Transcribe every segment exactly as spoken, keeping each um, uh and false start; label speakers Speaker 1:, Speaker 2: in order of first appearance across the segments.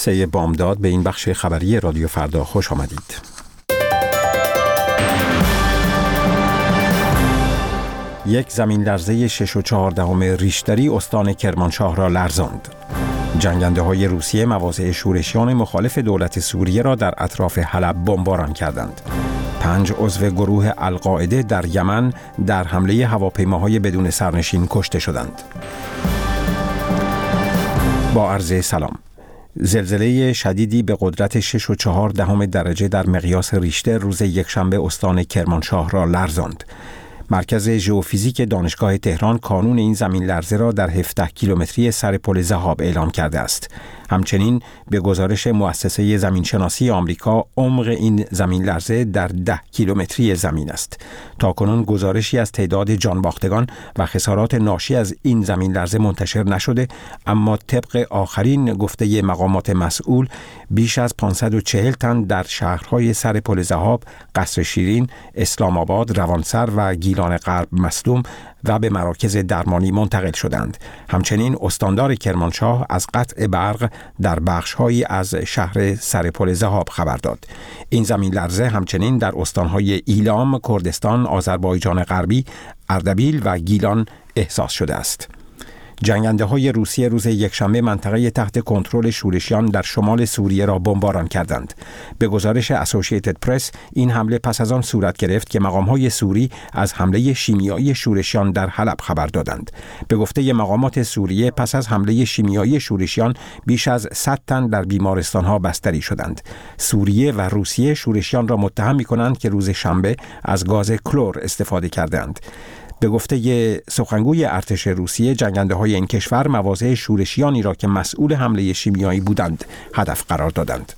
Speaker 1: سه بامداد به این بخش خبری رادیو فردا خوش آمدید. یک زمین لرزه شش و چهار دهم ریشتری استان کرمانشاه را لرزاند. جنگنده های روسیه مواضع شورشیان مخالف دولت سوریه را در اطراف حلب بمباران کردند. پنج عضو گروه القاعده در یمن در حمله هواپیماهای بدون سرنشین کشته شدند. با عرض سلام. زلزله شدیدی به قدرت شش و چهار دهم درجه در مقیاس ریشتر روز یکشنبه استان کرمانشاه را لرزاند. مرکز ژئوفیزیک دانشگاه تهران کانون این زمین لرزه را در هفده کیلومتری سر پل ذهاب اعلام کرده است. همچنین به گزارش مؤسسه زمینشناسی آمریکا عمق این زمین لرزه در ده کیلومتری زمین است. تاکنون گزارشی از تعداد جانباختگان و خسارات ناشی از این زمین لرزه منتشر نشده، اما طبق آخرین گفته مقامات مسئول بیش از پانصد و چهل تن در شهرهای سر پل ذهاب، قصر شیرین، اسلام آباد، روانسر و گیلان غرب مصدوم و به مراکز درمانی منتقل شدند. همچنین استاندار کرمانشاه از قطع برق در بخش‌هایی از شهر سر پل ذهاب خبر داد. این زمین لرزه همچنین در استان‌های ایلام، کردستان، آذربایجان غربی، اردبیل و گیلان احساس شده است. جنگنده های روسیه روز یکشنبه منطقه تحت کنترل شورشیان در شمال سوریه را بمباران کردند. به گزارش اسوسییتد پرس این حمله پس از آن صورت گرفت که مقام‌های سوری از حمله شیمیایی شورشیان در حلب خبر دادند. به گفته مقامات سوریه پس از حمله شیمیایی شورشیان بیش از صد تن در بیمارستان‌ها بستری شدند. سوریه و روسیه شورشیان را متهم می‌کنند که روز شنبه از گاز کلور استفاده کردند. به گفته سخنگوی ارتش روسیه، جنگنده های این کشور مواضع شورشیانی را که مسئول حمله شیمیایی بودند هدف قرار دادند.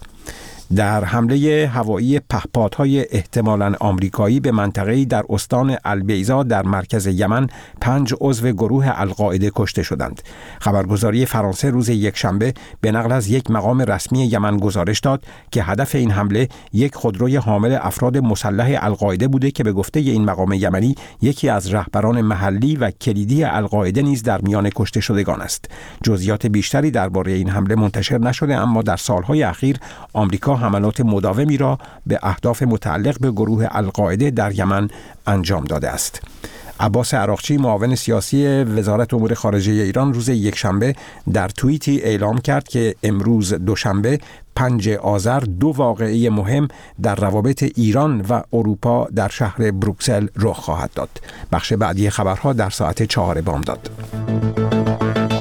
Speaker 1: در حمله هوایی پهپادهای احتمالاً آمریکایی به منطقه‌ای در استان البیضا در مرکز یمن پنج عضو گروه القاعده کشته شدند. خبرگزاری فرانسه روز یکشنبه به نقل از یک مقام رسمی یمن گزارش داد که هدف این حمله یک خودروی حامل افراد مسلح القاعده بوده که به گفته این مقام یمنی یکی از رهبران محلی و کلیدی القاعده نیز در میان کشته شدگان است. جزئیات بیشتری درباره این حمله منتشر نشده، اما در سالهای اخیر آمریکا حملات مداومی را به اهداف متعلق به گروه القاعده در یمن انجام داده است. عباس عراقچی، معاون سیاسی وزارت امور خارجه ایران، روز یکشنبه در توییتی اعلام کرد که امروز دوشنبه پنج آذر دو واقعه مهم در روابط ایران و اروپا در شهر بروکسل رخ خواهد داد. بخش بعدی خبرها در ساعت چهار بامداد.